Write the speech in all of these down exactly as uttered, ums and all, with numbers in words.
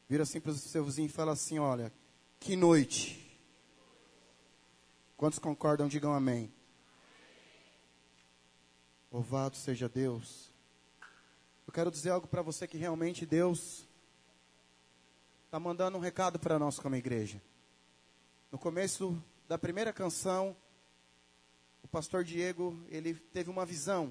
Vira assim para o seu vizinho e fala assim, olha, que noite. Quantos concordam, digam amém. Louvado seja Deus. Eu quero dizer algo para você que realmente Deus está mandando um recado para nós como igreja. No começo da primeira canção, o pastor Diego, ele teve uma visão.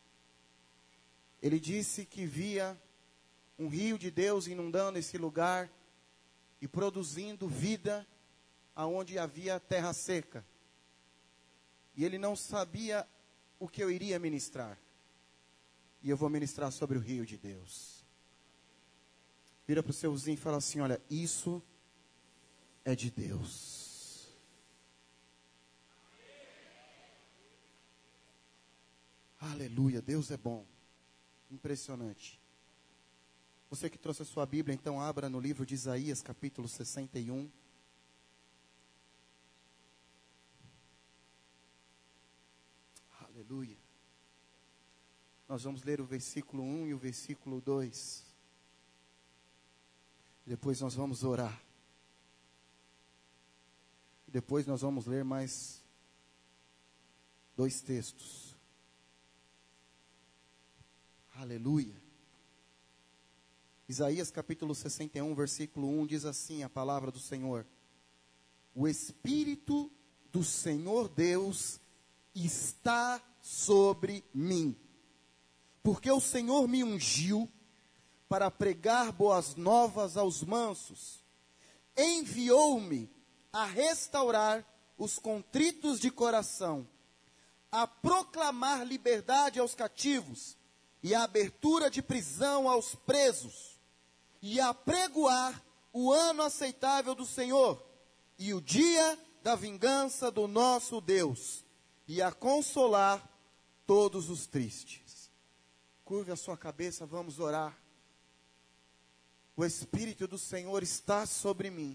Ele disse que via um rio de Deus inundando esse lugar e produzindo vida aonde havia terra seca. E ele não sabia o que eu iria ministrar. E eu vou ministrar sobre o rio de Deus. Vira para o seu vizinho e fala assim, olha, isso é de Deus. Aleluia, Deus é bom. Impressionante. Você que trouxe a sua Bíblia, então abra no livro de Isaías, capítulo sessenta e um. Aleluia. Nós vamos ler o versículo um e o versículo dois. Depois nós vamos orar. Depois nós vamos ler mais dois textos. Aleluia. Isaías capítulo sessenta e um, versículo um, diz assim a palavra do Senhor. O Espírito do Senhor Deus está sobre mim, porque o Senhor me ungiu para pregar boas novas aos mansos. Enviou-me a restaurar os contritos de coração, a proclamar liberdade aos cativos, e a abertura de prisão aos presos, e a pregoar o ano aceitável do Senhor, e o dia da vingança do nosso Deus, e a consolar todos os tristes. Curve a sua cabeça, vamos orar. O Espírito do Senhor está sobre mim,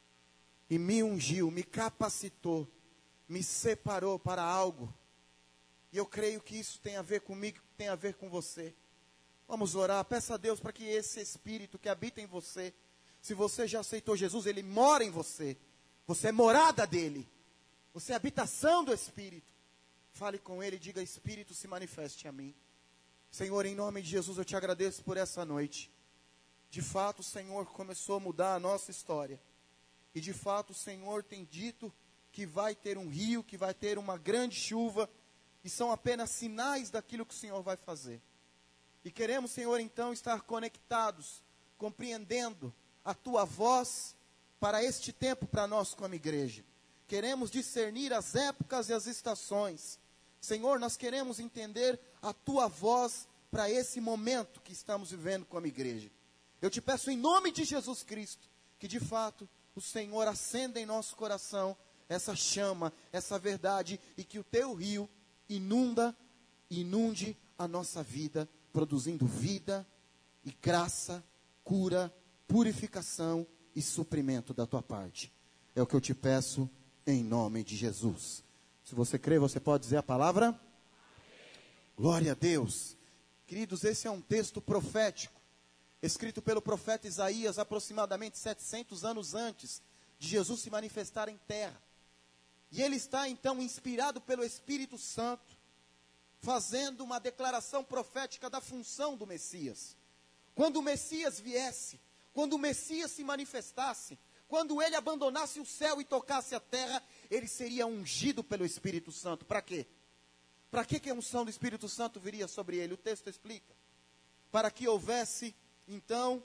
e me ungiu, me capacitou, me separou para algo. E eu creio que isso tem a ver comigo, tem a ver com você. Vamos orar, peça a Deus para que esse Espírito que habita em você, se você já aceitou Jesus, Ele mora em você. Você é morada dEle. Você é habitação do Espírito. Fale com Ele e diga, Espírito, se manifeste a mim. Senhor, em nome de Jesus, eu te agradeço por essa noite. De fato, o Senhor começou a mudar a nossa história. E de fato, o Senhor tem dito que vai ter um rio, que vai ter uma grande chuva, e são apenas sinais daquilo que o Senhor vai fazer. E queremos, Senhor, então estar conectados, compreendendo a Tua voz para este tempo, para nós como igreja. Queremos discernir as épocas e as estações. Senhor, nós queremos entender a Tua voz para esse momento que estamos vivendo como igreja. Eu te peço em nome de Jesus Cristo, que de fato o Senhor acenda em nosso coração essa chama, essa verdade, e que o Teu rio inunda, inunde a nossa vida, produzindo vida e graça, cura, purificação e suprimento da Tua parte. É o que eu te peço em nome de Jesus. Se você crê, você pode dizer a palavra? Amém. Glória a Deus. Queridos, esse é um texto profético, escrito pelo profeta Isaías aproximadamente setecentos anos antes de Jesus se manifestar em terra. E ele está então inspirado pelo Espírito Santo, fazendo uma declaração profética da função do Messias. Quando o Messias viesse, quando o Messias se manifestasse, quando ele abandonasse o céu e tocasse a terra, ele seria ungido pelo Espírito Santo. Para quê? Para que que a unção do Espírito Santo viria sobre ele? O texto explica. Para que houvesse, então,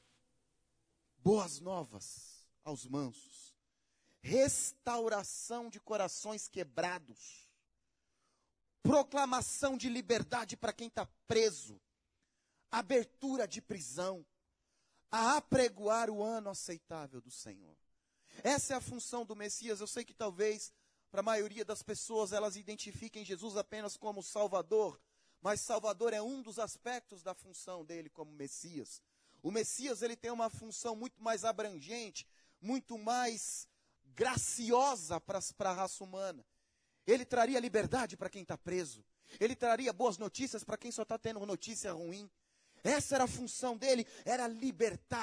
boas novas aos mansos, restauração de corações quebrados, proclamação de liberdade para quem está preso, abertura de prisão, a apregoar o ano aceitável do Senhor. Essa é a função do Messias. Eu sei que talvez, para a maioria das pessoas, elas identifiquem Jesus apenas como Salvador, mas Salvador é um dos aspectos da função dele como Messias. O Messias, ele tem uma função muito mais abrangente, muito mais graciosa para a raça humana. Ele traria liberdade para quem está preso. Ele traria boas notícias para quem só está tendo notícia ruim. Essa era a função dele, era libertar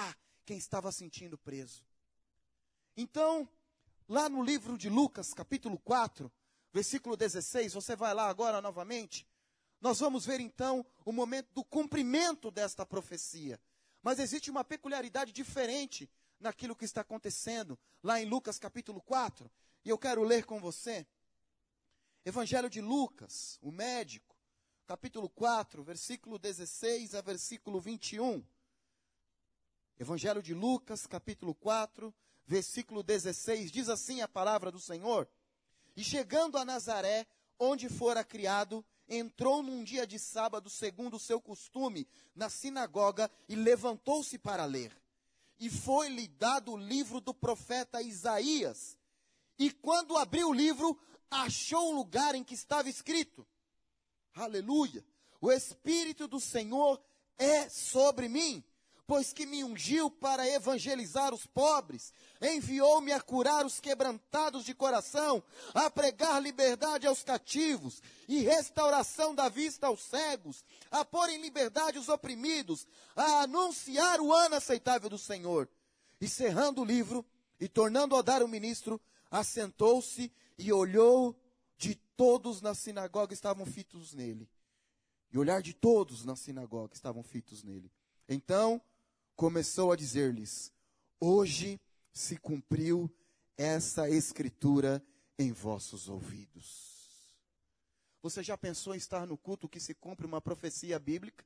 quem estava sentindo preso. Então, lá no livro de Lucas, capítulo quatro, versículo dezesseis, você vai lá agora novamente, nós vamos ver então o momento do cumprimento desta profecia. Mas existe uma peculiaridade diferente naquilo que está acontecendo lá em Lucas capítulo quatro. E eu quero ler com você. Evangelho de Lucas, o médico, capítulo quatro, versículo dezesseis a versículo vinte e um. Evangelho de Lucas, capítulo quatro, versículo dezesseis, diz assim a palavra do Senhor. E chegando a Nazaré, onde fora criado, entrou num dia de sábado, segundo o seu costume, na sinagoga, e levantou-se para ler. E foi-lhe dado o livro do profeta Isaías. E quando abriu o livro, achou o lugar em que estava escrito. Aleluia! O Espírito do Senhor é sobre mim, pois que me ungiu para evangelizar os pobres, enviou-me a curar os quebrantados de coração, a pregar liberdade aos cativos e restauração da vista aos cegos, a pôr em liberdade os oprimidos, a anunciar o ano aceitável do Senhor. E cerrando o livro e tornando a dar o ministro, assentou-se e olhou de todos na sinagoga estavam fitos nele. E olhar de todos na sinagoga estavam fitos nele. Então começou a dizer-lhes: hoje se cumpriu essa escritura em vossos ouvidos. Você já pensou em estar no culto que se cumpre uma profecia bíblica?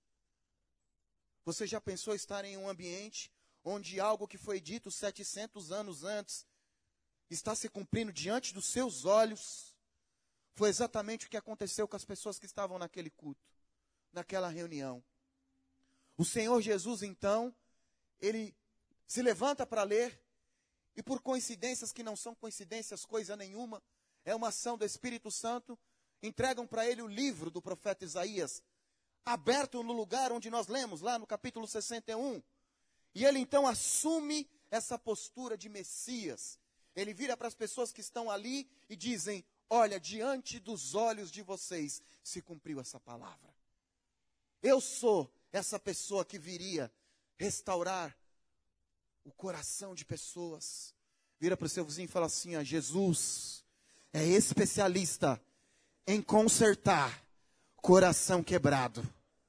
Você já pensou em estar em um ambiente onde algo que foi dito setecentos anos antes está se cumprindo diante dos seus olhos? Foi exatamente o que aconteceu com as pessoas que estavam naquele culto, naquela reunião. O Senhor Jesus, então, ele se levanta para ler, e por coincidências que não são coincidências, coisa nenhuma, é uma ação do Espírito Santo, entregam para ele o livro do profeta Isaías, aberto no lugar onde nós lemos, lá no capítulo sessenta e um. E ele então assume essa postura de Messias. Ele vira para as pessoas que estão ali e dizem: olha, diante dos olhos de vocês se cumpriu essa palavra. Eu sou essa pessoa que viria restaurar o coração de pessoas. Vira para o seu vizinho e fala assim: ó, Jesus é especialista em consertar coração quebrado.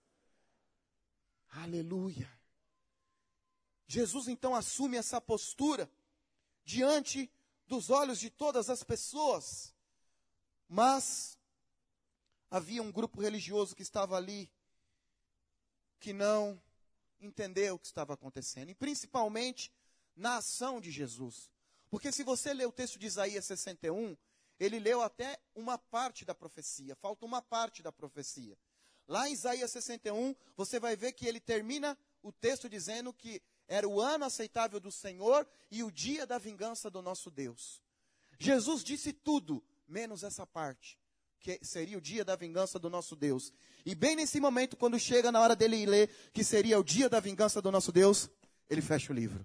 Aleluia. Jesus então assume essa postura diante dos olhos de todas as pessoas. Mas havia um grupo religioso que estava ali, que não entendeu o que estava acontecendo. E principalmente na ação de Jesus. Porque se você ler o texto de Isaías sessenta e um, ele leu até uma parte da profecia. Falta uma parte da profecia. Lá em Isaías sessenta e um, você vai ver que ele termina o texto dizendo que era o ano aceitável do Senhor e o dia da vingança do nosso Deus. Jesus disse tudo, menos essa parte, que seria o dia da vingança do nosso Deus. E bem nesse momento, quando chega na hora dele ler, que seria o dia da vingança do nosso Deus, ele fecha o livro.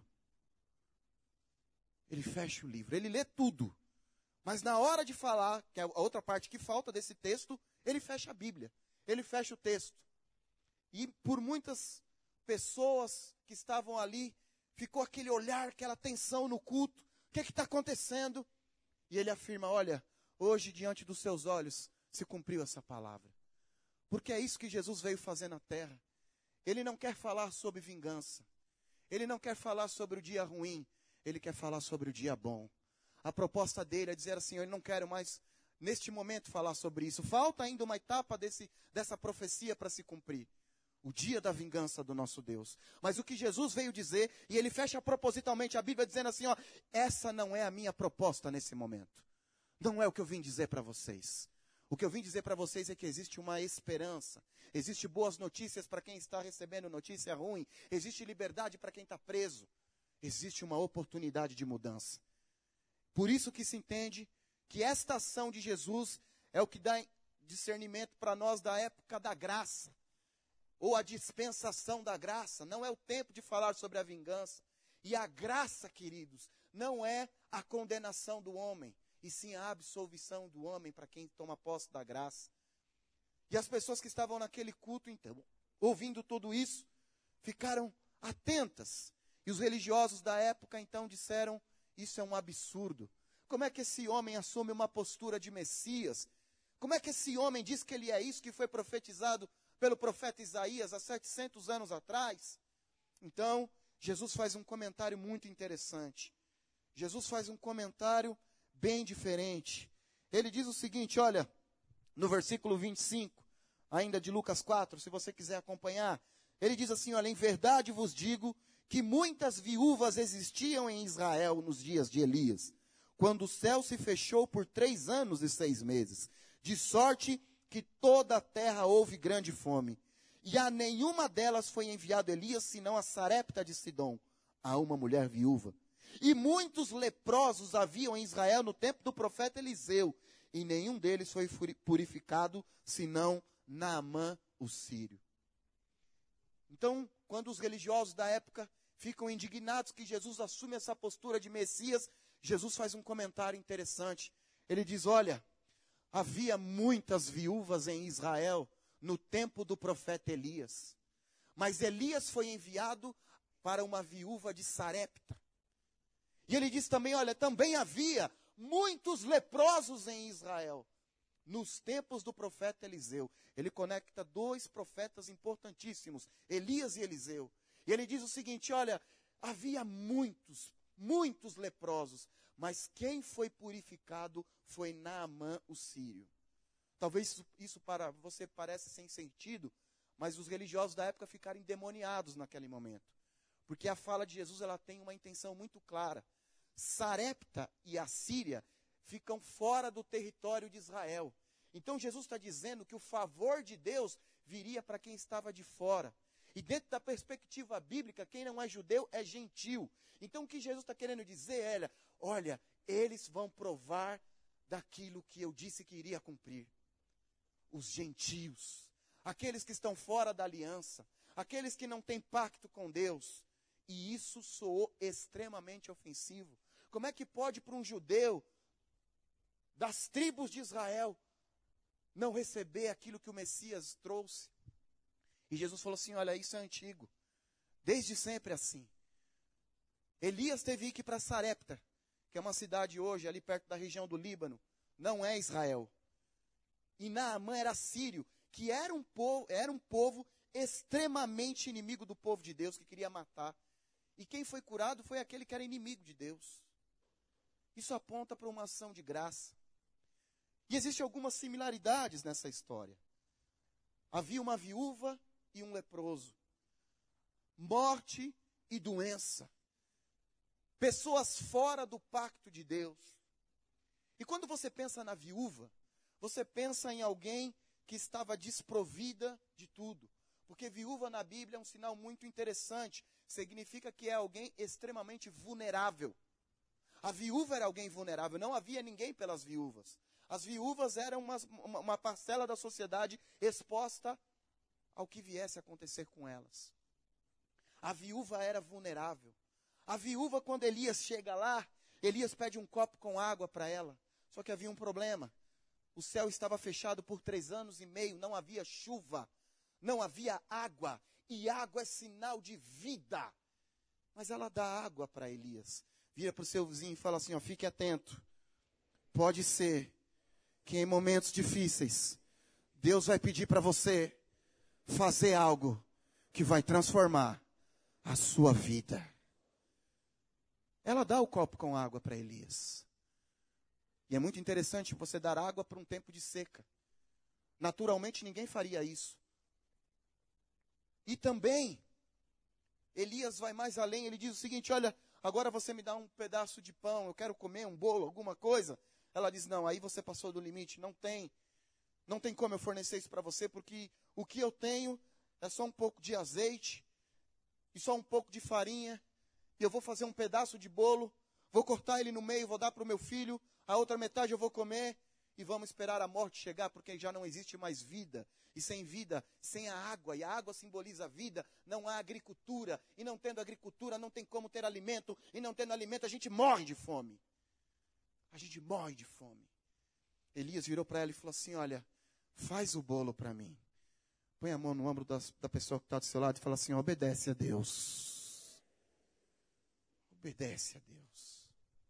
Ele fecha o livro, ele lê tudo. Mas na hora de falar, que é a outra parte que falta desse texto, ele fecha a Bíblia. Ele fecha o texto. E por muitas pessoas que estavam ali, ficou aquele olhar, aquela tensão no culto. O que é que está acontecendo? E ele afirma: olha, hoje diante dos seus olhos se cumpriu essa palavra. Porque é isso que Jesus veio fazer na terra. Ele não quer falar sobre vingança. Ele não quer falar sobre o dia ruim. Ele quer falar sobre o dia bom. A proposta dele é dizer assim: eu não quero mais, neste momento, falar sobre isso. Falta ainda uma etapa desse, dessa profecia para se cumprir. O dia da vingança do nosso Deus. Mas o que Jesus veio dizer, e ele fecha propositalmente a Bíblia dizendo assim: ó, essa não é a minha proposta nesse momento. Não é o que eu vim dizer para vocês. O que eu vim dizer para vocês é que existe uma esperança. Existe boas notícias para quem está recebendo notícia ruim. Existe liberdade para quem está preso. Existe uma oportunidade de mudança. Por isso que se entende que esta ação de Jesus é o que dá discernimento para nós da época da graça. Ou a dispensação da graça. Não é o tempo de falar sobre a vingança. E a graça, queridos, não é a condenação do homem, e sim a absolvição do homem para quem toma posse da graça. E as pessoas que estavam naquele culto, então, ouvindo tudo isso, ficaram atentas. E os religiosos da época então disseram, isso é um absurdo. Como é que esse homem assume uma postura de Messias? Como é que esse homem diz que ele é isso que foi profetizado pelo profeta Isaías há setecentos anos atrás? Então, Jesus faz um comentário muito interessante. Jesus faz um comentário bem diferente. Ele diz o seguinte, olha, no versículo vinte e cinco, ainda de Lucas quatro, se você quiser acompanhar, ele diz assim, olha, em verdade vos digo que muitas viúvas existiam em Israel nos dias de Elias, quando o céu se fechou por três anos e seis meses, de sorte que toda a terra houve grande fome. E a nenhuma delas foi enviado Elias, senão a Sarepta de Sidom, a uma mulher viúva. E muitos leprosos haviam em Israel no tempo do profeta Eliseu, e nenhum deles foi purificado, senão Naamã, o sírio. Então, quando os religiosos da época ficam indignados que Jesus assume essa postura de Messias, Jesus faz um comentário interessante. Ele diz, olha, havia muitas viúvas em Israel no tempo do profeta Elias. Mas Elias foi enviado para uma viúva de Sarepta. E ele diz também, olha, também havia muitos leprosos em Israel nos tempos do profeta Eliseu. Ele conecta dois profetas importantíssimos, Elias e Eliseu. E ele diz o seguinte, olha, havia muitos, muitos leprosos, mas quem foi purificado foi Naamã, o sírio. Talvez isso, isso para você pareça sem sentido, mas os religiosos da época ficaram endemoniados naquele momento. Porque a fala de Jesus ela tem uma intenção muito clara. Sarepta e a Síria ficam fora do território de Israel. Então Jesus está dizendo que o favor de Deus viria para quem estava de fora. E dentro da perspectiva bíblica, quem não é judeu é gentil. Então o que Jesus está querendo dizer é, olha, eles vão provar daquilo que eu disse que iria cumprir. Os gentios, aqueles que estão fora da aliança, aqueles que não têm pacto com Deus. E isso soou extremamente ofensivo. Como é que pode para um judeu das tribos de Israel não receber aquilo que o Messias trouxe? E Jesus falou assim, olha, isso é antigo. Desde sempre assim. Elias teve que ir para Sarepta, que é uma cidade hoje ali perto da região do Líbano. Não é Israel. E Naamã era sírio, que era um povo, era um povo extremamente inimigo do povo de Deus, que queria matar. E quem foi curado foi aquele que era inimigo de Deus. Isso aponta para uma ação de graça. E existem algumas similaridades nessa história. Havia uma viúva e um leproso. Morte e doença. Pessoas fora do pacto de Deus. E quando você pensa na viúva, você pensa em alguém que estava desprovida de tudo. Porque viúva na Bíblia é um sinal muito interessante. Significa que é alguém extremamente vulnerável. A viúva era alguém vulnerável. Não havia ninguém pelas viúvas. As viúvas eram uma, uma, uma parcela da sociedade exposta ao que viesse a acontecer com elas. A viúva era vulnerável. A viúva, quando Elias chega lá, Elias pede um copo com água para ela. Só que havia um problema. O céu estava fechado por três anos e meio. Não havia chuva. Não havia água. E água é sinal de vida. Mas ela dá água para Elias. Vira para o seu vizinho e fala assim, ó, fique atento. Pode ser que em momentos difíceis, Deus vai pedir para você fazer algo que vai transformar a sua vida. Ela dá o copo com água para Elias. E é muito interessante você dar água para um tempo de seca. Naturalmente ninguém faria isso. E também, Elias vai mais além, ele diz o seguinte, olha, agora você me dá um pedaço de pão, eu quero comer um bolo, alguma coisa. Ela diz, não, aí você passou do limite, não tem. Não tem como eu fornecer isso para você, porque o que eu tenho é só um pouco de azeite e só um pouco de farinha. E eu vou fazer um pedaço de bolo, vou cortar ele no meio, vou dar para o meu filho, a outra metade eu vou comer e vamos esperar a morte chegar, porque já não existe mais vida. E sem vida, sem a água, e a água simboliza a vida, não há agricultura. E não tendo agricultura, não tem como ter alimento. E não tendo alimento, a gente morre de fome. A gente morre de fome. Elias virou para ela e falou assim, olha, faz o bolo para mim. Põe a mão no ombro das, da pessoa que está do seu lado e fala assim, obedece a Deus. obedece a Deus.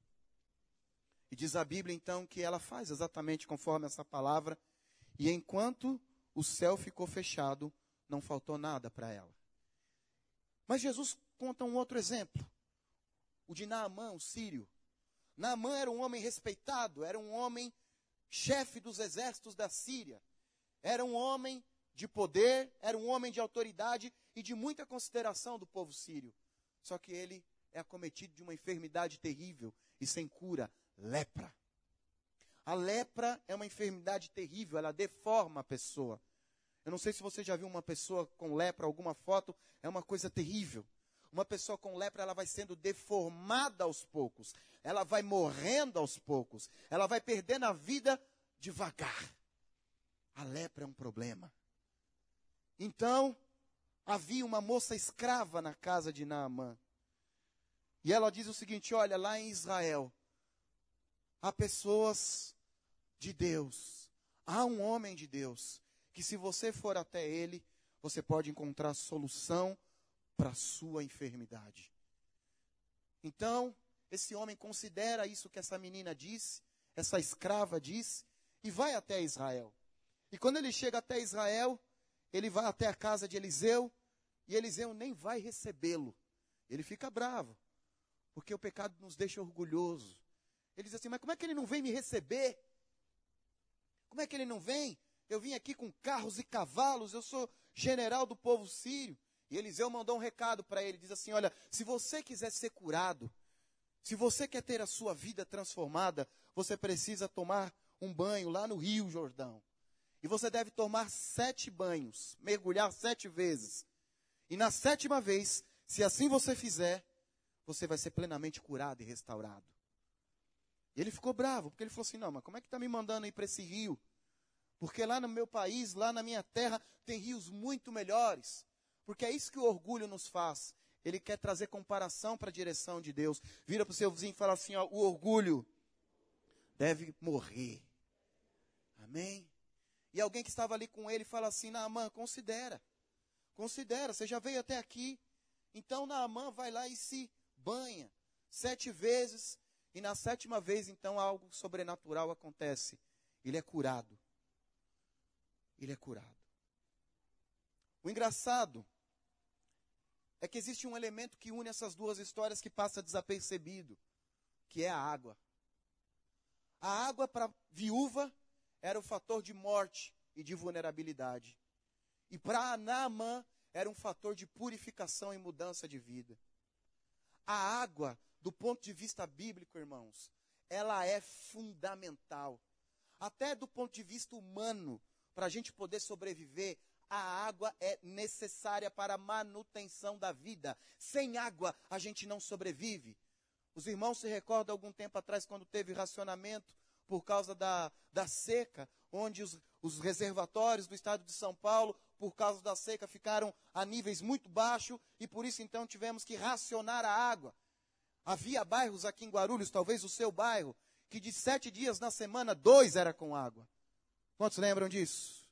E diz a Bíblia então que ela faz exatamente conforme essa palavra, e enquanto o céu ficou fechado, não faltou nada para ela. Mas Jesus conta um outro exemplo, o de Naamã, o sírio. Naamã era um homem respeitado, era um homem chefe dos exércitos da Síria, era um homem de poder, era um homem de autoridade e de muita consideração do povo sírio. Só que ele é acometido de uma enfermidade terrível e sem cura, lepra. A lepra é uma enfermidade terrível, ela deforma a pessoa. Eu não sei se você já viu uma pessoa com lepra, alguma foto, é uma coisa terrível. Uma pessoa com lepra, ela vai sendo deformada aos poucos. Ela vai morrendo aos poucos. Ela vai perdendo a vida devagar. A lepra é um problema. Então, havia uma moça escrava na casa de Naamã. E ela diz o seguinte, olha, lá em Israel, há pessoas de Deus, há um homem de Deus, que se você for até ele, você pode encontrar solução para a sua enfermidade. Então, esse homem considera isso que essa menina disse, essa escrava disse, e vai até Israel. E quando ele chega até Israel, ele vai até a casa de Eliseu, e Eliseu nem vai recebê-lo. Ele fica bravo, porque o pecado nos deixa orgulhoso. Ele diz assim, mas como é que ele não vem me receber? Como é que ele não vem? Eu vim aqui com carros e cavalos, eu sou general do povo sírio. E Eliseu mandou um recado para ele, diz assim, olha, se você quiser ser curado, se você quer ter a sua vida transformada, você precisa tomar um banho lá no Rio Jordão. E você deve tomar sete banhos, mergulhar sete vezes. E na sétima vez, se assim você fizer, você vai ser plenamente curado e restaurado. E ele ficou bravo, porque ele falou assim, não, mas como é que está me mandando ir para esse rio? Porque lá no meu país, lá na minha terra, tem rios muito melhores. Porque é isso que o orgulho nos faz. Ele quer trazer comparação para a direção de Deus. Vira para o seu vizinho e fala assim, ó, o orgulho deve morrer. Amém? E alguém que estava ali com ele fala assim, Naamã, considera. Considera, você já veio até aqui. Então Naamã vai lá e se banha sete vezes. E na sétima vez, então, algo sobrenatural acontece. Ele é curado. Ele é curado. O engraçado é que existe um elemento que une essas duas histórias que passa desapercebido, que é a água. A água para a viúva era o fator de morte e de vulnerabilidade. E para Naamã era um fator de purificação e mudança de vida. A água, do ponto de vista bíblico, irmãos, ela é fundamental. Até do ponto de vista humano, para a gente poder sobreviver, a água é necessária para a manutenção da vida. Sem água, a gente não sobrevive. Os irmãos se recordam algum tempo atrás, quando teve racionamento por causa da, da seca, onde os, os reservatórios do estado de São Paulo, por causa da seca, ficaram a níveis muito baixos, e por isso então tivemos que racionar a água. Havia bairros aqui em Guarulhos, talvez o seu bairro, que de sete dias na semana, dois era com água. Quantos lembram disso?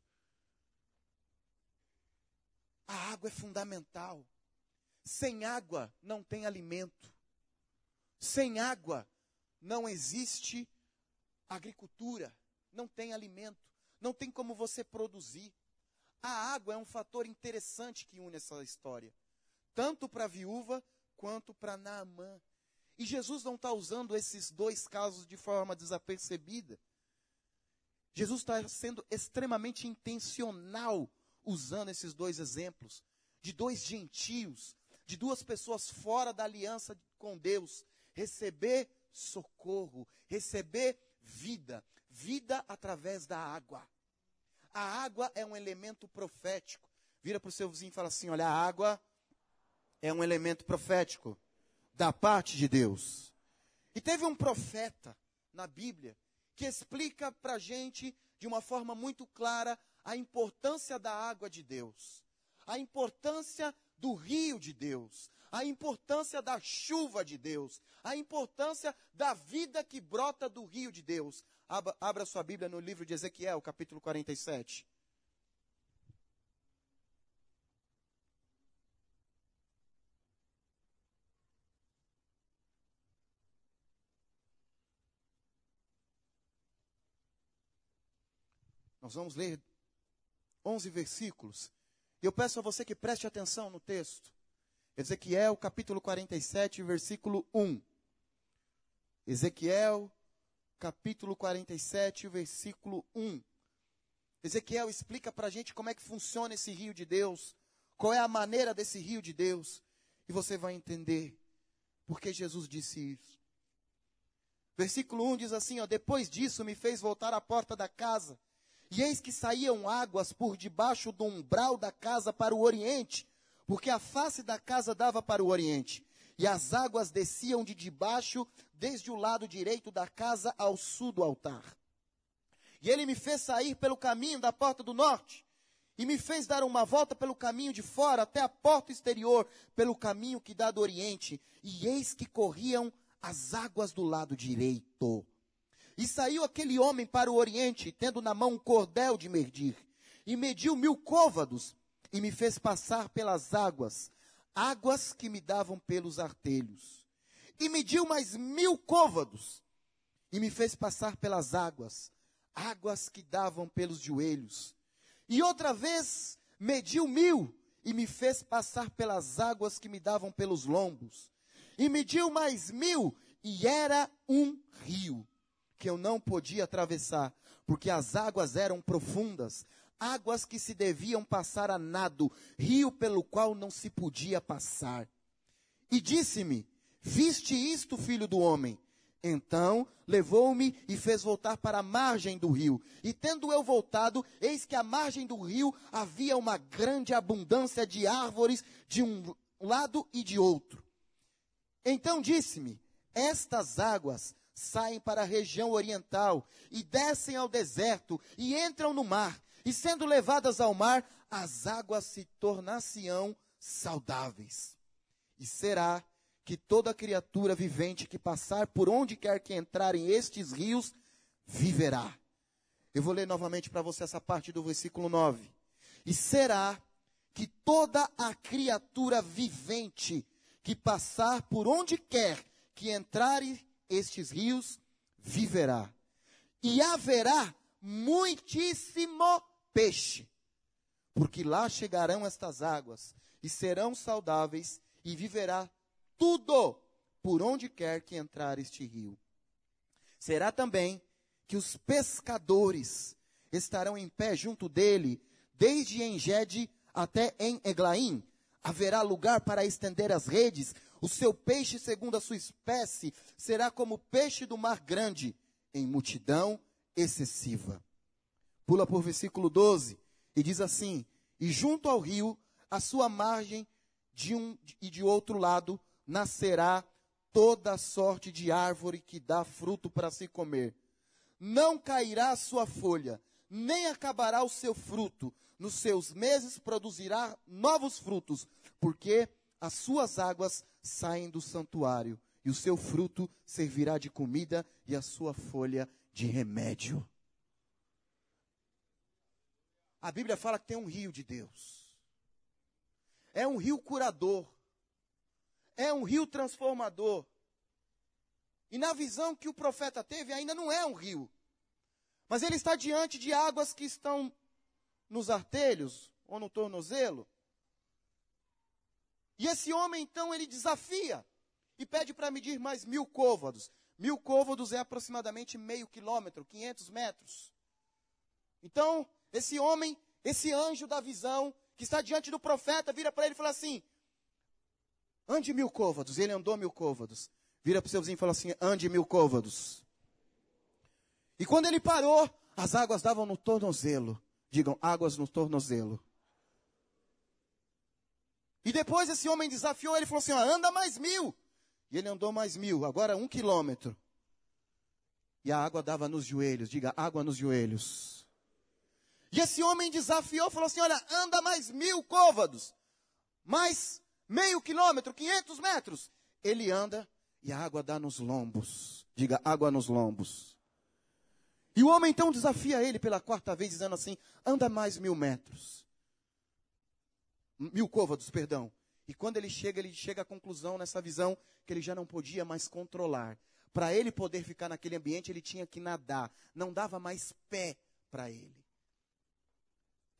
A água é fundamental. Sem água não tem alimento. Sem água não existe agricultura. Não tem alimento. Não tem como você produzir. A água é um fator interessante que une essa história. Tanto para a viúva quanto para Naamã. E Jesus não está usando esses dois casos de forma desapercebida. Jesus está sendo extremamente intencional usando esses dois exemplos, de dois gentios, de duas pessoas fora da aliança com Deus, receber socorro, receber vida, vida através da água. A água é um elemento profético. Vira para o seu vizinho e fala assim, olha, a água é um elemento profético da parte de Deus. E teve um profeta na Bíblia que explica para a gente de uma forma muito clara a importância da água de Deus, a importância do rio de Deus, a importância da chuva de Deus, a importância da vida que brota do rio de Deus. Abra, abra sua Bíblia no livro de Ezequiel, capítulo quarenta e sete. Nós vamos ler onze versículos. E eu peço a você que preste atenção no texto. Ezequiel, capítulo quarenta e sete, versículo um. Ezequiel, capítulo quarenta e sete, versículo um. Ezequiel explica para a gente como é que funciona esse rio de Deus, qual é a maneira desse rio de Deus, e você vai entender por que Jesus disse isso. Versículo um diz assim, ó, depois disso me fez voltar à porta da casa, e eis que saíam águas por debaixo do umbral da casa para o oriente, porque a face da casa dava para o oriente, e as águas desciam de debaixo, desde o lado direito da casa ao sul do altar. E ele me fez sair pelo caminho da porta do norte, e me fez dar uma volta pelo caminho de fora, até a porta exterior, pelo caminho que dá do oriente, e eis que corriam as águas do lado direito. E saiu aquele homem para o oriente, tendo na mão um cordel de medir, e mediu mil côvados, e me fez passar pelas águas, águas que me davam pelos artelhos. E mediu mais mil côvados, e me fez passar pelas águas, águas que davam pelos joelhos. E outra vez mediu mil, e me fez passar pelas águas que me davam pelos lombos. E mediu mais mil, e era um rio, que eu não podia atravessar, porque as águas eram profundas, águas que se deviam passar a nado, rio pelo qual não se podia passar. E disse-me, viste isto, filho do homem? Então levou-me e fez voltar para a margem do rio. E tendo eu voltado, eis que à margem do rio havia uma grande abundância de árvores de um lado e de outro. Então disse-me, estas águas saem para a região oriental e descem ao deserto e entram no mar. E sendo levadas ao mar, as águas se tornar-se-ão saudáveis. E será que toda criatura vivente que passar por onde quer que entrarem estes rios, viverá. Eu vou ler novamente para você essa parte do versículo nove. E será que toda a criatura vivente que passar por onde quer que entrarem estes rios, viverá. E haverá muitíssimo peixe, porque lá chegarão estas águas, e serão saudáveis, e viverá tudo por onde quer que entrar este rio. Será também que os pescadores estarão em pé junto dele, desde Engede até em Eglaim. Haverá lugar para estender as redes, o seu peixe segundo a sua espécie será como peixe do mar grande, em multidão excessiva. Pula por versículo doze, e diz assim, e junto ao rio, a sua margem de um e de outro lado, nascerá toda sorte de árvore que dá fruto para se comer. Não cairá a sua folha, nem acabará o seu fruto. Nos seus meses produzirá novos frutos, porque as suas águas saem do santuário, e o seu fruto servirá de comida, e a sua folha de remédio. A Bíblia fala que tem um rio de Deus. É um rio curador. É um rio transformador. E na visão que o profeta teve, ainda não é um rio. Mas ele está diante de águas que estão nos artelhos, ou no tornozelo. E esse homem, então, ele desafia. E pede para medir mais mil côvados. Mil côvados é aproximadamente meio quilômetro, quinhentos metros. Então, esse homem, esse anjo da visão, que está diante do profeta, vira para ele e fala assim, ande mil côvados. Ele andou mil côvados. Vira para o seu vizinho e fala assim, ande mil côvados. E quando ele parou, as águas davam no tornozelo. Digam, águas no tornozelo. E depois esse homem desafiou ele e falou assim, ó, anda mais mil. E ele andou mais mil, agora um quilômetro. E a água dava nos joelhos. Diga, água nos joelhos. E esse homem desafiou, falou assim, olha, anda mais mil côvados. Mais meio quilômetro, quinhentos metros. Ele anda e a água dá nos lombos. Diga, água nos lombos. E o homem então desafia ele pela quarta vez, dizendo assim, anda mais mil metros. Mil côvados, perdão. E quando ele chega, ele chega à conclusão nessa visão que ele já não podia mais controlar. Para ele poder ficar naquele ambiente, ele tinha que nadar. Não dava mais pé para ele.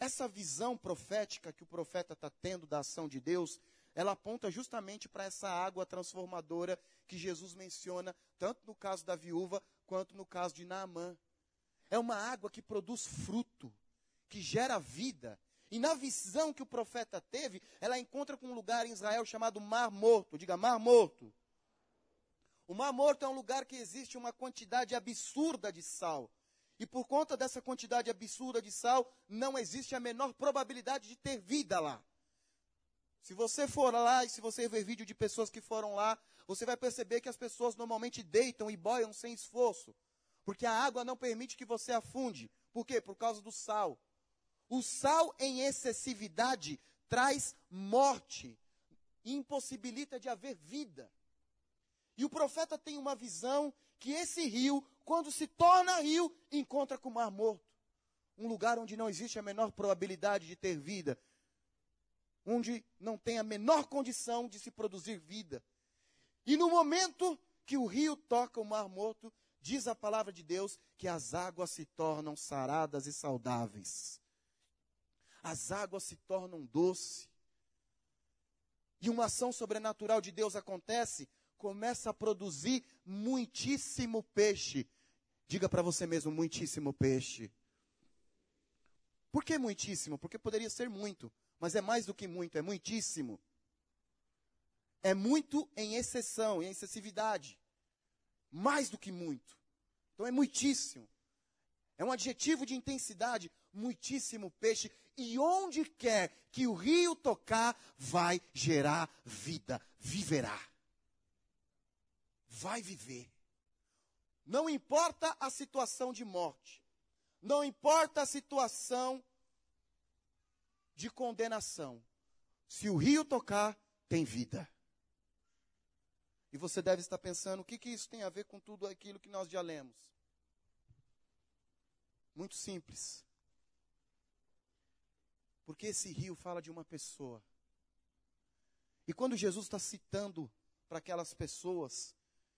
essa visão profética que o profeta está tendo da ação de Deus, ela aponta justamente para essa água transformadora que Jesus menciona, tanto no caso da viúva, quanto no caso de Naamã. É uma água que produz fruto, que gera vida. E na visão que o profeta teve, ela encontra com um lugar em Israel chamado Mar Morto. Diga, Mar Morto. O Mar Morto é um lugar que existe uma quantidade absurda de sal. E por conta dessa quantidade absurda de sal, não existe a menor probabilidade de ter vida lá. Se você for lá e se você ver vídeo de pessoas que foram lá, você vai perceber que as pessoas normalmente deitam e boiam sem esforço. Porque a água não permite que você afunde. Por quê? Por causa do sal. O sal em excessividade traz morte e impossibilita de haver vida. E o profeta tem uma visão que esse rio, quando se torna rio, encontra com o Mar Morto. Um lugar onde não existe a menor probabilidade de ter vida. Onde não tem a menor condição de se produzir vida. E no momento que o rio toca o Mar Morto, diz a palavra de Deus que as águas se tornam saradas e saudáveis. As águas se tornam doces. E uma ação sobrenatural de Deus acontece, começa a produzir muitíssimo peixe. Diga para você mesmo, muitíssimo peixe. Por que muitíssimo? Porque poderia ser muito. Mas é mais do que muito, é muitíssimo. É muito em exceção, em excessividade. Mais do que muito. Então é muitíssimo. É um adjetivo de intensidade, muitíssimo peixe. E onde quer que o rio tocar, vai gerar vida, viverá. Vai viver. Não importa a situação de morte. Não importa a situação de condenação. Se o rio tocar, tem vida. E você deve estar pensando, o que, que isso tem a ver com tudo aquilo que nós já lemos? Muito simples. Porque esse rio fala de uma pessoa. E quando Jesus está citando para aquelas pessoas,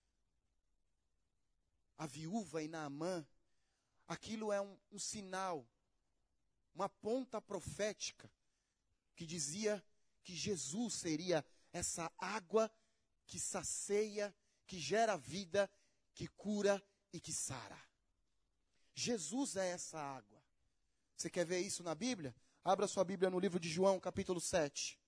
a viúva e Naamã, aquilo é um, um sinal, uma ponta profética, que dizia que Jesus seria essa água que sacia, que gera vida, que cura e que sara. Jesus é essa água. Você quer ver isso na Bíblia? Abra sua Bíblia no livro de João, capítulo sete.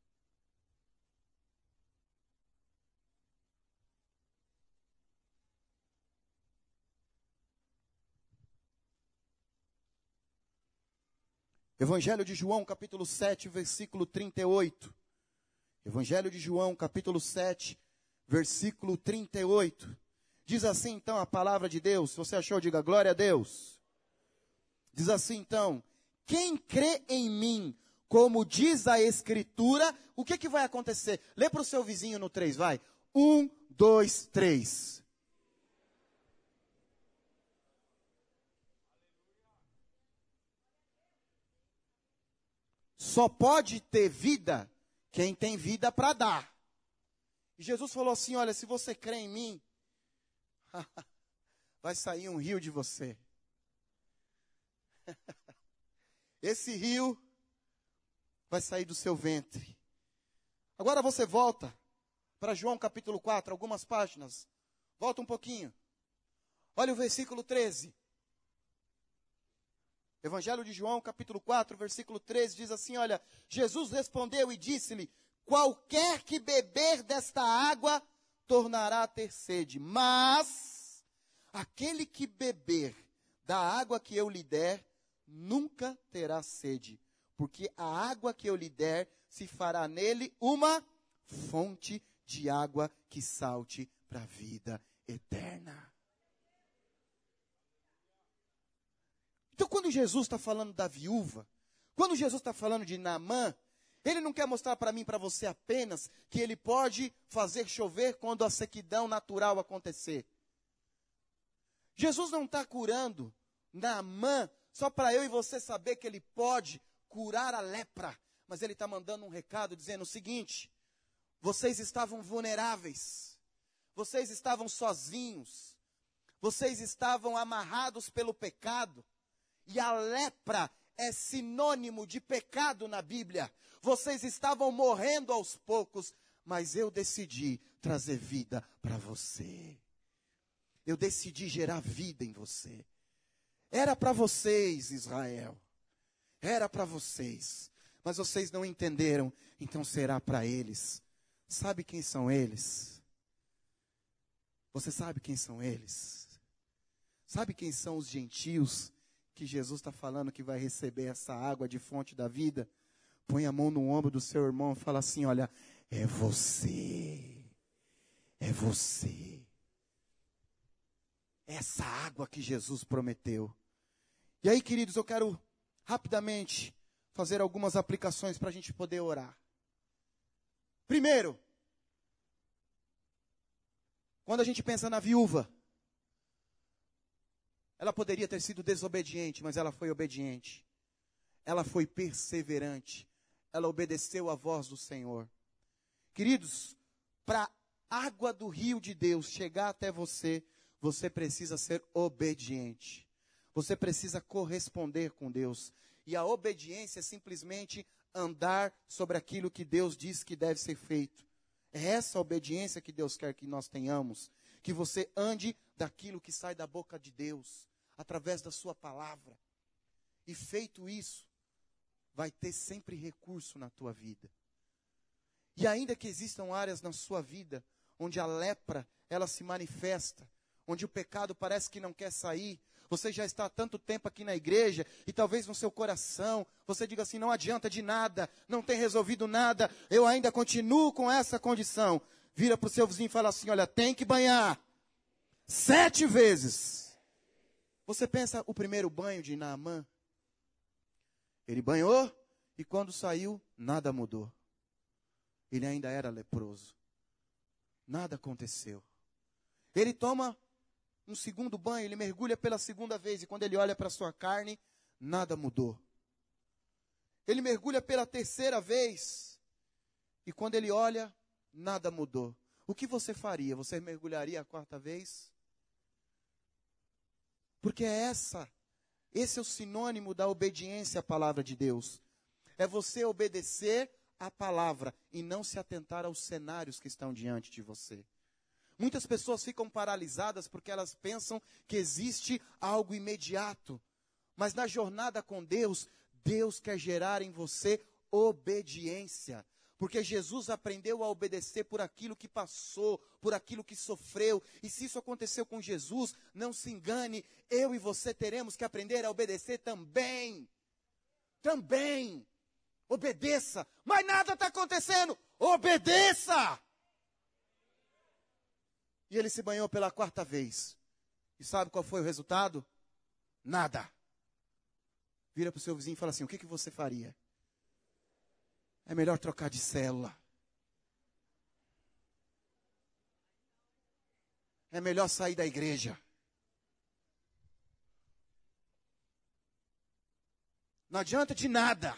Evangelho de João, capítulo sete, versículo trinta e oito. Evangelho de João, capítulo sete, versículo trinta e oito. Diz assim então a palavra de Deus. Se você achou, diga glória a Deus. Diz assim então, quem crê em mim, como diz a Escritura, o que, que vai acontecer? Lê para o seu vizinho no três, vai. Um, dois, três. Só pode ter vida quem tem vida para dar. E Jesus falou assim, olha, se você crê em mim, vai sair um rio de você. Esse rio vai sair do seu ventre. Agora você volta para João capítulo quatro, algumas páginas. Volta um pouquinho. Olha o versículo treze. Evangelho de João, capítulo quatro, versículo treze, diz assim, olha, Jesus respondeu e disse-lhe, qualquer que beber desta água, tornará a ter sede, mas aquele que beber da água que eu lhe der, nunca terá sede, porque a água que eu lhe der, se fará nele uma fonte de água que salte para a vida eterna. Então, quando Jesus está falando da viúva, quando Jesus está falando de Naamã, ele não quer mostrar para mim e para você apenas que ele pode fazer chover quando a sequidão natural acontecer. Jesus não está curando Naamã só para eu e você saber que ele pode curar a lepra. Mas ele está mandando um recado dizendo o seguinte, vocês estavam vulneráveis, vocês estavam sozinhos, vocês estavam amarrados pelo pecado. E a lepra é sinônimo de pecado na Bíblia. Vocês estavam morrendo aos poucos, mas eu decidi trazer vida para você. Eu decidi gerar vida em você. Era para vocês, Israel. Era para vocês. Mas vocês não entenderam, então será para eles. Sabe quem são eles? Você sabe quem são eles? Sabe quem são os gentios que Jesus está falando que vai receber essa água de fonte da vida? Põe a mão no ombro do seu irmão e fala assim, olha, é você. É você. Essa água que Jesus prometeu. E aí, queridos, eu quero rapidamente fazer algumas aplicações para a gente poder orar. Primeiro, quando a gente pensa na viúva, ela poderia ter sido desobediente, mas ela foi obediente. Ela foi perseverante. Ela obedeceu à voz do Senhor. Queridos, para a água do rio de Deus chegar até você, você precisa ser obediente. Você precisa corresponder com Deus. E a obediência é simplesmente andar sobre aquilo que Deus diz que deve ser feito. É essa obediência que Deus quer que nós tenhamos. Que você ande daquilo que sai da boca de Deus, através da sua palavra. E feito isso, vai ter sempre recurso na tua vida. E ainda que existam áreas na sua vida, onde a lepra, ela se manifesta, onde o pecado parece que não quer sair, você já está há tanto tempo aqui na igreja, e talvez no seu coração, você diga assim, não adianta de nada, não tem resolvido nada, eu ainda continuo com essa condição. Vira para o seu vizinho e fala assim, olha, tem que banhar sete vezes. Você pensa o primeiro banho de Naamã? Ele banhou, e quando saiu, nada mudou. Ele ainda era leproso. Nada aconteceu. Ele toma um segundo banho, ele mergulha pela segunda vez, e quando ele olha para a sua carne, nada mudou. Ele mergulha pela terceira vez, e quando ele olha, nada mudou. O que você faria? Você mergulharia a quarta vez? Porque é essa, esse é o sinônimo da obediência à palavra de Deus. É você obedecer à palavra e não se atentar aos cenários que estão diante de você. Muitas pessoas ficam paralisadas porque elas pensam que existe algo imediato. Mas na jornada com Deus, Deus quer gerar em você obediência. Porque Jesus aprendeu a obedecer por aquilo que passou, por aquilo que sofreu. E se isso aconteceu com Jesus, não se engane, eu e você teremos que aprender a obedecer também. Também. Obedeça. Mas nada está acontecendo. Obedeça. E ele se banhou pela quarta vez. E sabe qual foi o resultado? Nada. Vira para o seu vizinho e fala assim, o que, que você faria? É melhor trocar de célula. É melhor sair da igreja. Não adianta de nada.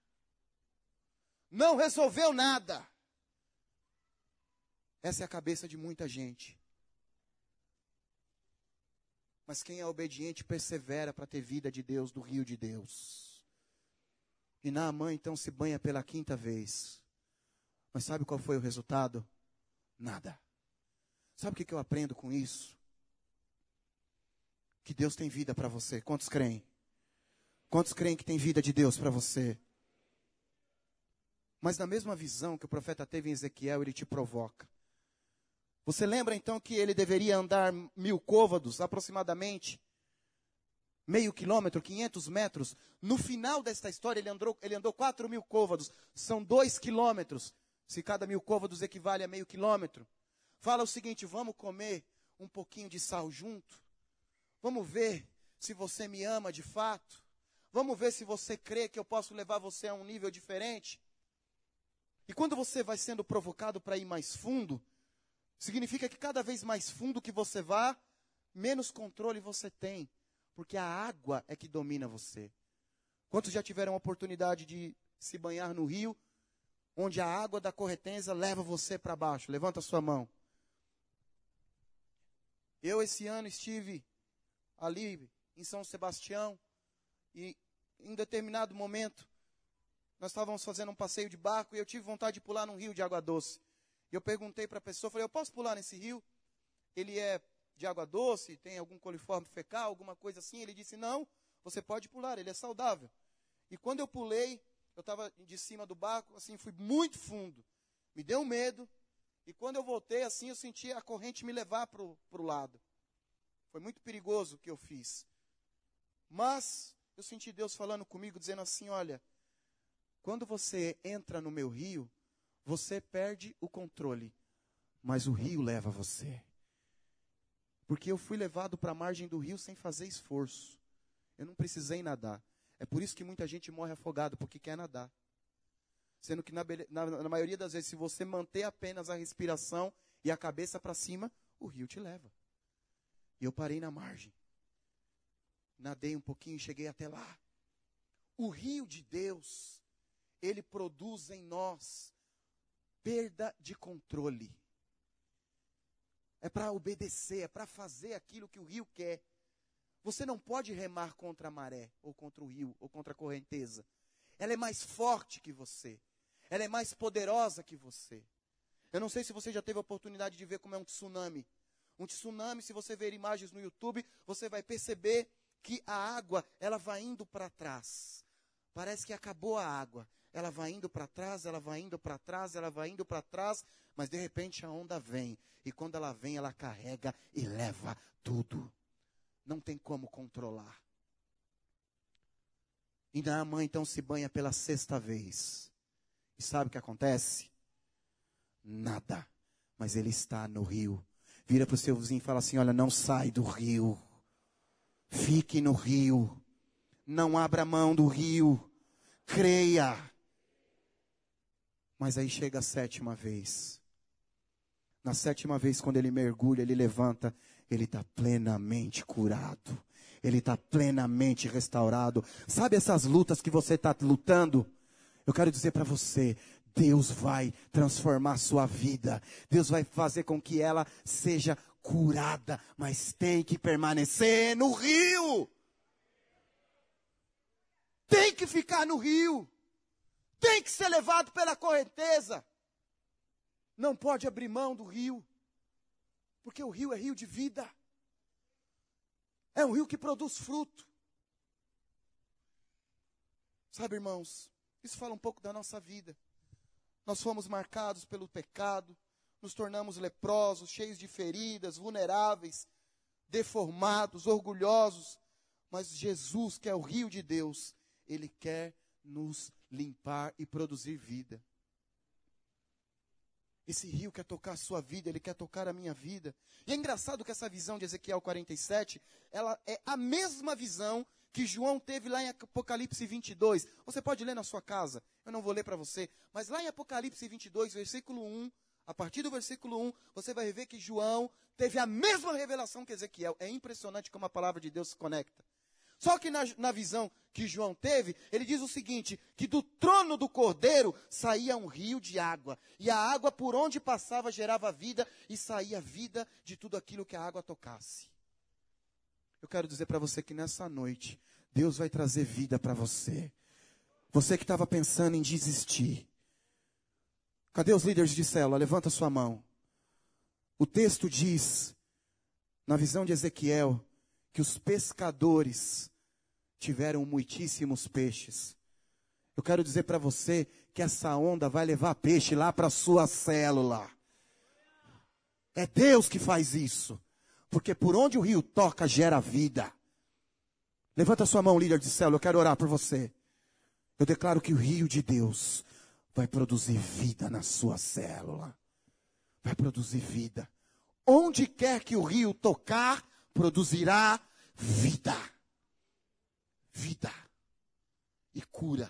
Não resolveu nada. Essa é a cabeça de muita gente. Mas quem é obediente persevera para ter vida de Deus, do rio de Deus. E Naamã então se banha pela quinta vez. Mas sabe qual foi o resultado? Nada. Sabe o que eu aprendo com isso? Que Deus tem vida para você. Quantos creem? Quantos creem que tem vida de Deus para você? Mas na mesma visão que o profeta teve em Ezequiel, ele te provoca. Você lembra então que ele deveria andar mil côvados, aproximadamente, meio quilômetro, quinhentos metros. No final desta história, ele andou, ele andou quatro mil côvados, são dois quilômetros. Se cada mil côvados equivale a meio quilômetro. Fala o seguinte, vamos comer um pouquinho de sal junto? Vamos ver se você me ama de fato? Vamos ver se você crê que eu posso levar você a um nível diferente? E quando você vai sendo provocado para ir mais fundo, significa que cada vez mais fundo que você vá, menos controle você tem. Porque a água é que domina você. Quantos já tiveram a oportunidade de se banhar no rio, onde a água da correnteza leva você para baixo? Levanta a sua mão. Eu esse ano estive ali em São Sebastião, e em um determinado momento, nós estávamos fazendo um passeio de barco e eu tive vontade de pular num rio de água doce. E eu perguntei para a pessoa, falei, eu posso pular nesse rio? Ele é de água doce, tem algum coliforme fecal, alguma coisa assim? Ele disse, não, você pode pular, ele é saudável. E quando eu pulei, eu estava de cima do barco, assim, fui muito fundo. Me deu medo. E quando eu voltei, assim, eu senti a corrente me levar para o lado. Foi muito perigoso o que eu fiz. Mas eu senti Deus falando comigo, dizendo assim, olha, quando você entra no meu rio, você perde o controle, mas o rio leva você. Porque eu fui levado para a margem do rio sem fazer esforço. Eu não precisei nadar. É por isso que muita gente morre afogado, porque quer nadar. Sendo que na, na, na maioria das vezes, se você manter apenas a respiração e a cabeça para cima, o rio te leva. E eu parei na margem. Nadei um pouquinho e cheguei até lá. O rio de Deus, ele produz em nós perda de controle. É para obedecer, é para fazer aquilo que o rio quer. Você não pode remar contra a maré, ou contra o rio, ou contra a correnteza. Ela é mais forte que você. Ela é mais poderosa que você. Eu não sei se você já teve a oportunidade de ver como é um tsunami. Um tsunami, se você ver imagens no YouTube, você vai perceber que a água, ela vai indo para trás. Parece que acabou a água. Ela vai indo para trás, ela vai indo para trás, ela vai indo para trás, mas de repente a onda vem. E quando ela vem, ela carrega e leva tudo. Não tem como controlar. E Naamã então se banha pela sexta vez. E sabe o que acontece? Nada. Mas ele está no rio. Vira para o seu vizinho e fala assim, olha, não sai do rio. Fique no rio. Não abra mão do rio. Creia. Mas aí chega a sétima vez. Na sétima vez, quando ele mergulha, ele levanta, ele está plenamente curado. Ele está plenamente restaurado. Sabe essas lutas que você está lutando? Eu quero dizer para você, Deus vai transformar a sua vida. Deus vai fazer com que ela seja curada. Mas tem que permanecer no rio. Tem que ficar no rio. Tem que ser levado pela correnteza. Não pode abrir mão do rio. Porque o rio é rio de vida. É um rio que produz fruto. Sabe, irmãos, isso fala um pouco da nossa vida. Nós fomos marcados pelo pecado, nos tornamos leprosos, cheios de feridas, vulneráveis, deformados, orgulhosos. Mas Jesus, que é o rio de Deus, Ele quer nos limpar e produzir vida. Esse rio quer tocar a sua vida, ele quer tocar a minha vida. E é engraçado que essa visão de Ezequiel quarenta e sete, ela é a mesma visão que João teve lá em Apocalipse vinte e dois. Você pode ler na sua casa, eu não vou ler para você. Mas lá em Apocalipse vinte e dois, versículo um, a partir do versículo um, você vai ver que João teve a mesma revelação que Ezequiel. É impressionante como a palavra de Deus se conecta. Só que na, na visão que João teve, ele diz o seguinte, que do trono do cordeiro saía um rio de água, e a água por onde passava gerava vida, e saía vida de tudo aquilo que a água tocasse. Eu quero dizer para você que nessa noite, Deus vai trazer vida para você. Você que estava pensando em desistir. Cadê os líderes de célula? Levanta sua mão. O texto diz, na visão de Ezequiel, que os pescadores tiveram muitíssimos peixes. Eu quero dizer para você que essa onda vai levar peixe lá para a sua célula. É Deus que faz isso. Porque por onde o rio toca, gera vida. Levanta sua mão, líder de célula, eu quero orar por você. Eu declaro que o rio de Deus vai produzir vida na sua célula. Vai produzir vida. Onde quer que o rio tocar, produzirá vida. Vida. E cura.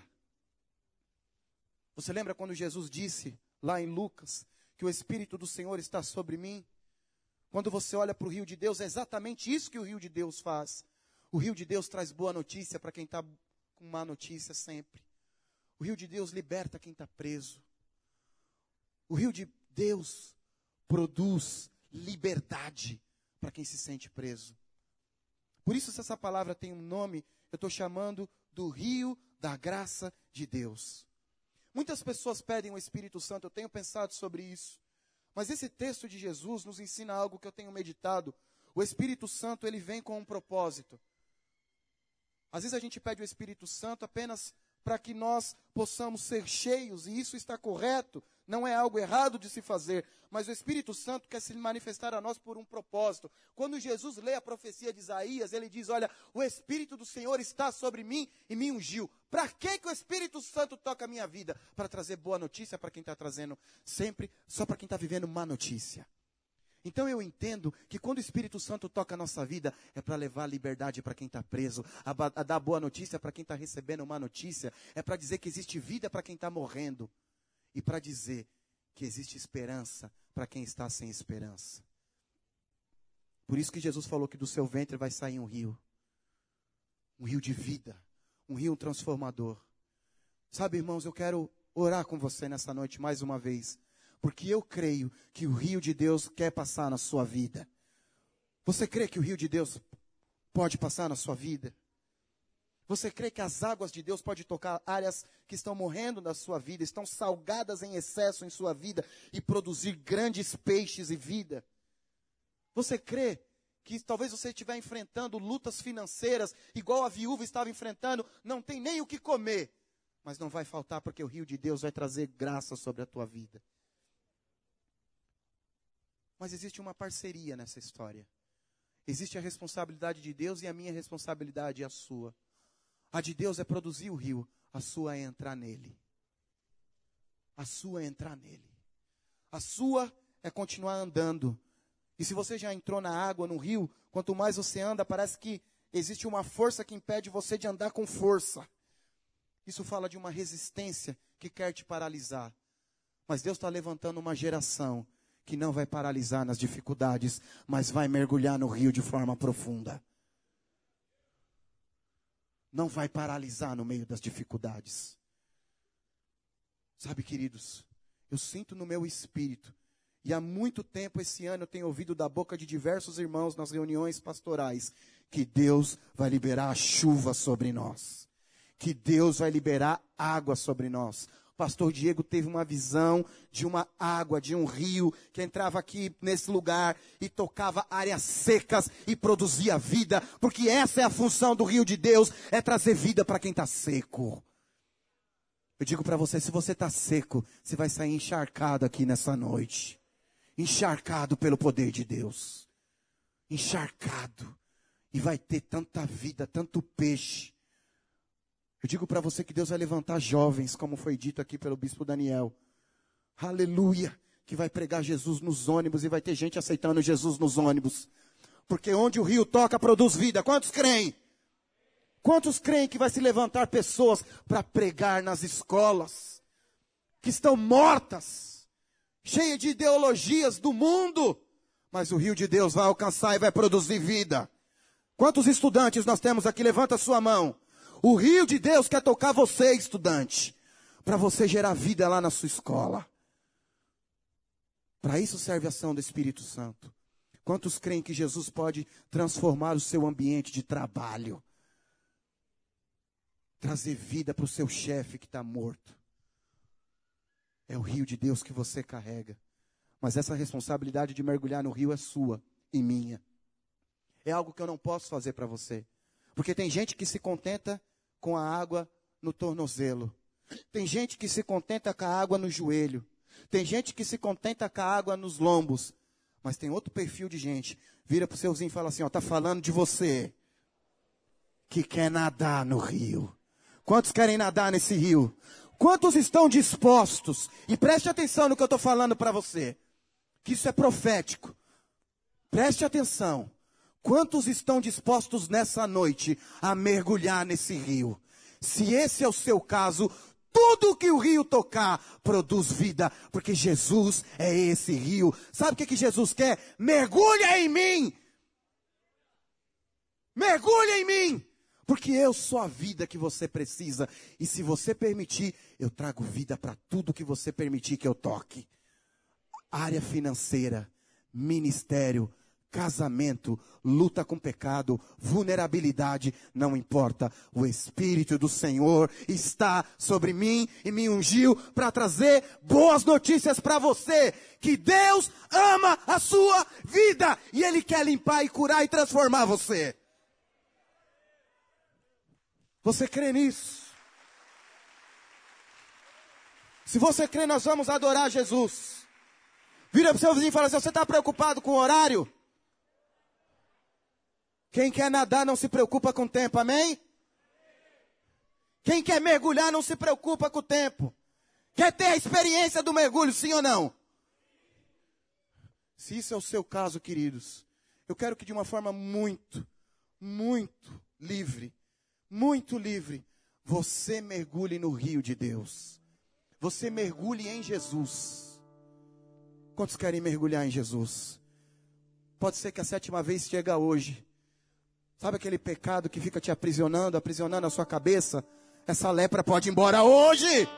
Você lembra quando Jesus disse, lá em Lucas, que o Espírito do Senhor está sobre mim? Quando você olha para o rio de Deus, é exatamente isso que o rio de Deus faz. O rio de Deus traz boa notícia para quem está com má notícia sempre. O rio de Deus liberta quem está preso. O rio de Deus produz liberdade para quem se sente preso. Por isso, se essa palavra tem um nome, eu estou chamando do rio da graça de Deus. Muitas pessoas pedem o Espírito Santo, eu tenho pensado sobre isso. Mas esse texto de Jesus nos ensina algo que eu tenho meditado. O Espírito Santo, ele vem com um propósito. Às vezes a gente pede o Espírito Santo apenas para que nós possamos ser cheios, e isso está correto, não é algo errado de se fazer, mas o Espírito Santo quer se manifestar a nós por um propósito. Quando Jesus lê a profecia de Isaías, ele diz, olha, o Espírito do Senhor está sobre mim e me ungiu. Para que que o Espírito Santo toca a minha vida? Para trazer boa notícia para quem está trazendo sempre, só para quem está vivendo má notícia. Então eu entendo que quando o Espírito Santo toca a nossa vida, é para levar a liberdade para quem está preso, a, a dar boa notícia para quem está recebendo má notícia, é para dizer que existe vida para quem está morrendo, e para dizer que existe esperança para quem está sem esperança. Por isso que Jesus falou que do seu ventre vai sair um rio, um rio de vida, um rio transformador. Sabe, irmãos, eu quero orar com você nessa noite mais uma vez, porque eu creio que o rio de Deus quer passar na sua vida. Você crê que o rio de Deus pode passar na sua vida? Você crê que as águas de Deus podem tocar áreas que estão morrendo na sua vida, estão salgadas em excesso em sua vida e produzir grandes peixes e vida? Você crê que talvez você estiver enfrentando lutas financeiras, igual a viúva estava enfrentando, não tem nem o que comer, mas não vai faltar porque o rio de Deus vai trazer graça sobre a tua vida? Mas existe uma parceria nessa história. Existe a responsabilidade de Deus e a minha responsabilidade é a sua. A de Deus é produzir o rio, a sua é entrar nele. A sua é entrar nele. A sua é continuar andando. E se você já entrou na água, no rio, quanto mais você anda, parece que existe uma força que impede você de andar com força. Isso fala de uma resistência que quer te paralisar. Mas Deus está levantando uma geração que não vai paralisar nas dificuldades, mas vai mergulhar no rio de forma profunda. Não vai paralisar no meio das dificuldades. Sabe, queridos, eu sinto no meu espírito, e há muito tempo esse ano eu tenho ouvido da boca de diversos irmãos nas reuniões pastorais, que Deus vai liberar a chuva sobre nós. Que Deus vai liberar água sobre nós. Pastor Diego teve uma visão de uma água, de um rio que entrava aqui nesse lugar e tocava áreas secas e produzia vida, porque essa é a função do rio de Deus, é trazer vida para quem está seco. Eu digo para você, se você está seco, você vai sair encharcado aqui nessa noite. Encharcado pelo poder de Deus. Encharcado. E vai ter tanta vida, tanto peixe. Eu digo para você que Deus vai levantar jovens, como foi dito aqui pelo bispo Daniel. Aleluia! Que vai pregar Jesus nos ônibus e vai ter gente aceitando Jesus nos ônibus. Porque onde o rio toca, produz vida. Quantos creem? Quantos creem que vai se levantar pessoas para pregar nas escolas? Que estão mortas, cheias de ideologias do mundo. Mas o rio de Deus vai alcançar e vai produzir vida. Quantos estudantes nós temos aqui? Levanta a sua mão. O rio de Deus quer tocar você, estudante, para você gerar vida lá na sua escola. Para isso serve a ação do Espírito Santo. Quantos creem que Jesus pode transformar o seu ambiente de trabalho? Trazer vida para o seu chefe que está morto. É o rio de Deus que você carrega. Mas essa responsabilidade de mergulhar no rio é sua e minha. É algo que eu não posso fazer para você. Porque tem gente que se contenta com a água no tornozelo. Tem gente que se contenta com a água no joelho. Tem gente que se contenta com a água nos lombos. Mas tem outro perfil de gente. Vira pro seu vizinho e fala assim, ó, tá falando de você. Que quer nadar no rio. Quantos querem nadar nesse rio? Quantos estão dispostos? E preste atenção no que eu estou falando para você. Que isso é profético. Preste atenção. Quantos estão dispostos nessa noite a mergulhar nesse rio? Se esse é o seu caso, tudo que o rio tocar produz vida, porque Jesus é esse rio. Sabe o que, que Jesus quer? Mergulha em mim! Mergulha em mim! Porque eu sou a vida que você precisa. E se você permitir, eu trago vida para tudo que você permitir que eu toque. Área financeira, ministério, casamento, luta com pecado, vulnerabilidade, não importa. O Espírito do Senhor está sobre mim e me ungiu para trazer boas notícias para você. Que Deus ama a sua vida e Ele quer limpar e curar e transformar você. Você crê nisso? Se você crê, nós vamos adorar Jesus. Vira para o seu vizinho e fala assim: você está preocupado com o horário? Quem quer nadar não se preocupa com o tempo, amém? Quem quer mergulhar não se preocupa com o tempo. Quer ter a experiência do mergulho, sim ou não? Se isso é o seu caso, queridos, eu quero que de uma forma muito, muito livre, muito livre, você mergulhe no rio de Deus. Você mergulhe em Jesus. Quantos querem mergulhar em Jesus? Pode ser que a sétima vez chegue hoje. Sabe aquele pecado que fica te aprisionando, aprisionando a sua cabeça? Essa lepra pode ir embora hoje.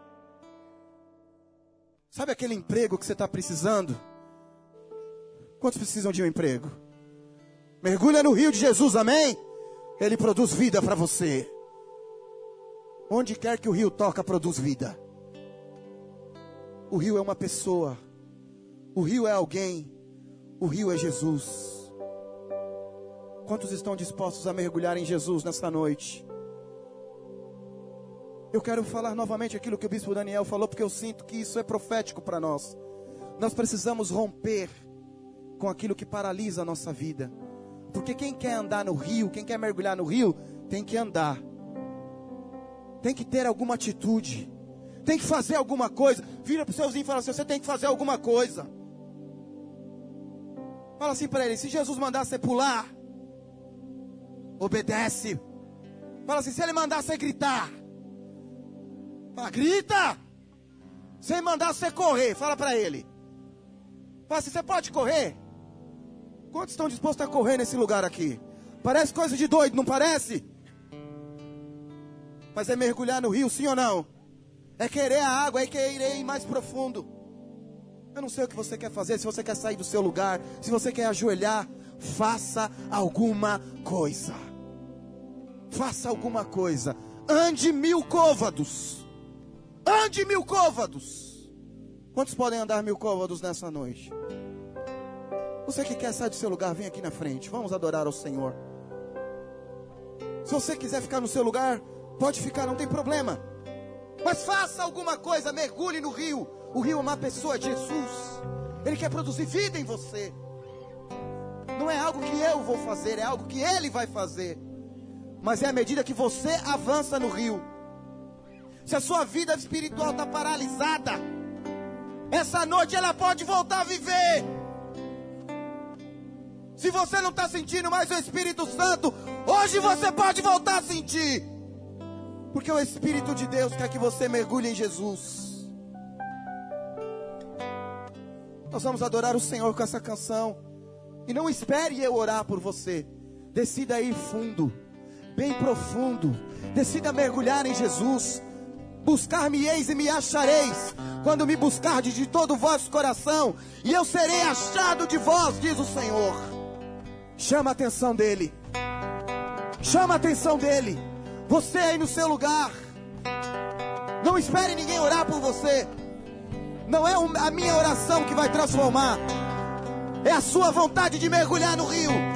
Sabe aquele emprego que você está precisando? Quantos precisam de um emprego? Mergulha no rio de Jesus, amém? Ele produz vida para você. Onde quer que o rio toca, produz vida. O rio é uma pessoa. O rio é alguém. O rio é Jesus. Quantos estão dispostos a mergulhar em Jesus nessa noite? Eu quero falar novamente aquilo que o bispo Daniel falou, porque eu sinto que isso é profético para nós. Nós precisamos romper com aquilo que paralisa a nossa vida. Porque quem quer andar no rio, quem quer mergulhar no rio, tem que andar. Tem que ter alguma atitude. Tem que fazer alguma coisa. Vira para o seu vizinho e fala assim: você tem que fazer alguma coisa. Fala assim para ele: se Jesus mandar você pular, obedece. Fala assim: se ele mandar você gritar, fala, grita. Se ele mandar você correr, fala para ele. Fala assim: você pode correr? Quantos estão dispostos a correr nesse lugar aqui? Parece coisa de doido, não parece? Mas é mergulhar no rio, sim ou não? É querer a água, é querer ir mais profundo. Eu não sei o que você quer fazer, se você quer sair do seu lugar, se você quer ajoelhar, faça alguma coisa. Faça alguma coisa. Ande mil côvados. Ande mil côvados. Quantos podem andar mil côvados nessa noite? Você que quer sair do seu lugar, vem aqui na frente. Vamos adorar ao Senhor. Se você quiser ficar no seu lugar, pode ficar, não tem problema. Mas faça alguma coisa, mergulhe no rio. O rio é uma pessoa, Jesus. Ele quer produzir vida em você. Não é algo que eu vou fazer, é algo que Ele vai fazer. Mas é à medida que você avança no rio. Se a sua vida espiritual está paralisada, essa noite ela pode voltar a viver. Se você não está sentindo mais o Espírito Santo, hoje você pode voltar a sentir. Porque o Espírito de Deus quer que você mergulhe em Jesus. Nós vamos adorar o Senhor com essa canção. E não espere eu orar por você. Decida ir fundo, bem profundo. Decida mergulhar em Jesus. Buscar-me-eis e me achareis, quando me buscardes de todo o vosso coração, e eu serei achado de vós, diz o Senhor. Chama a atenção dele. Chama a atenção dele. Você aí no seu lugar. Não espere ninguém orar por você. Não é a minha oração que vai transformar. É a sua vontade de mergulhar no rio.